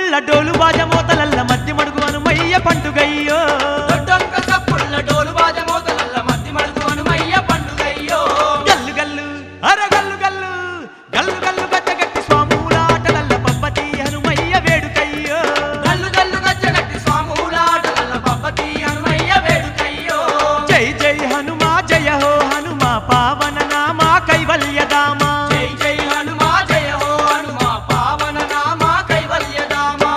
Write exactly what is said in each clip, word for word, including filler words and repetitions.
సప్పుళ్ళ డోలు బాజ మోతలల్ల మధ్య మడుగు హనుమయ్య పండుగయ్యో దొడ్డొక్క సప్పుళ్ళ డోలు బాజ మోతలల్ల మధ్య మడుగు హనుమయ్య పండుగయ్యో గల్లు గల్లు అర గల్లు గల్లు గల్లు గల్లు గచ్చగట్టి స్వాముల ఆటలల్ల పబ్బతి హనుమయ్య వేడుకయ్యో గల్లు గల్లు గచ్చగట్టి స్వాముల ఆటలల్ల పబ్బతి హనుమయ్య వేడుకయ్యో జై జై హనుమా జయ హో హనుమా పావన నామా కైవల్యదామా జై జై హనుమా జయ హో హనుమా పావన నామా కైవల్యదామా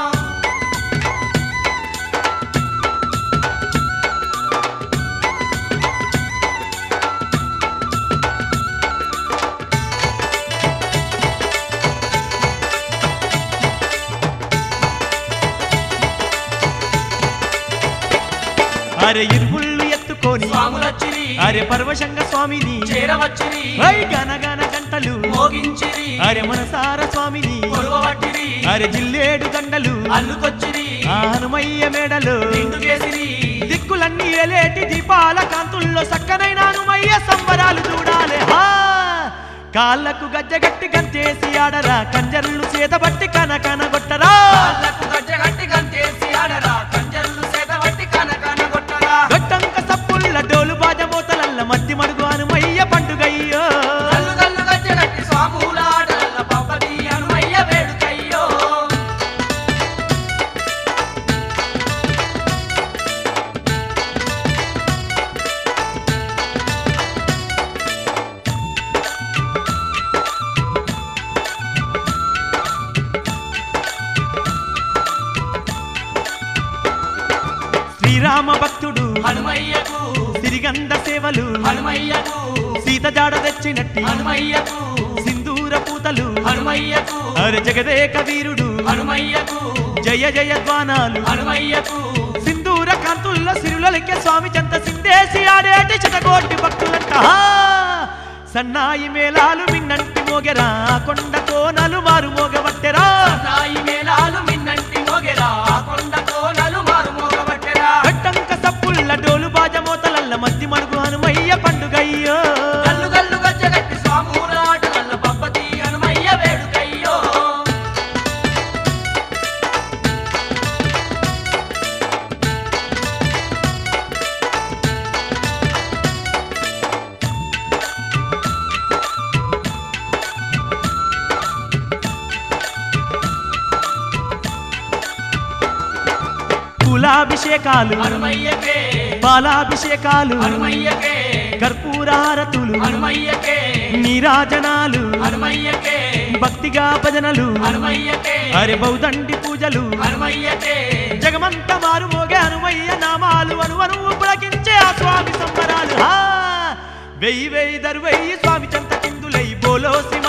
అరే ఇరుముళ్ళు ఎత్తుకొని స్వాములచ్చిరి అరే పరవశంగ స్వామిని చేరవచ్చిరి వై గనగన గంటలు మోగించిరి అరే మనసార స్వామిని కొలువవట్టిరి అరే జిల్లేడు దండలు అల్లుకొచ్చిరి ఆ హనుమయ్య మేడలు నిండుకేసిరి దిక్కులన్నీ ఎలేటి దీపాల కాంతుల్లో సక్కనైన హనుమయ్య సంబరాలు చూడాలి హా కాళ్ళకు గజ్జగట్టి గంతేసి ఆడరా కంజర్లు చేతబట్టి కన కన కొట్టరా కాళ్ళకు గజ్జగట్టి గంతేసి ఆడరా కంజర్లు చేతబట్టి కన కన కొట్టరా గట్టంక సప్పుళ్ళ డోలు బాజ మోతలల్ల మధ్య మడుగు హనుమయ్య పండుగయ్యో గల్లు గల్లు గజ్జగట్టి స్వాముల ఆటలల్ల పబ్బతి హనుమయ్య వేడుకయ్యో శ్రీరామ భక్తుడు హనుమయ్యకు సిరిగంధ సేవలు హనుమయ్యకు సీత జాడ తెచ్చినట్టి హనుమయ్యకు సింధూర పూతలు హనుమయ్యకు అరే జగదేక వీరుడు హనుమయ్యకు జయ జయ ధ్వానాలు హనుమయ్యకు సింధూర కాంతుల్లో సిరులకే స్వామి చెంత సిందేసి ఆడేటి శతకోటి భక్తులంట హా! సన్నాయి మేళాలు మిన్నంటి మోగెరా కొండ కోనలు మారు మోగవట్టెరా నాయి మేళాలు మిన్నంటి మోగెరా కొండ కోనలు మారు మోగబట్టెరా గట్టంక సప్పుళ్ళ డోలు బాజ మోతలల్ల మధ్య మడుగు హనుమయ్య పండుగయ్యో గల్లు గల్లు గజ్జగట్టి స్వాముల ఆటలల్ల పబ్బతి హనుమయ్య వేడుకయ్యో పూలాభిషేకాలు హనుమయ్యకే పాలాభిషేకాలు హనుమయ్యకే కర్పూరహారతులు హనుమయ్యకే నీరాజనాలు హనుమయ్యకే భక్తిగా భజనలు హనుమయ్యకే అరే బౌదండి పూజలు హనుమయ్యకే జగమంత మారు మోగే హనుమయ్య నామాలు అనువను పులకించే ఆ స్వామి సంబరాలు హా! వెయ్యి వెయ్యి దరు వెయ్యి స్వామి చెంత కిందులై బోలో శివ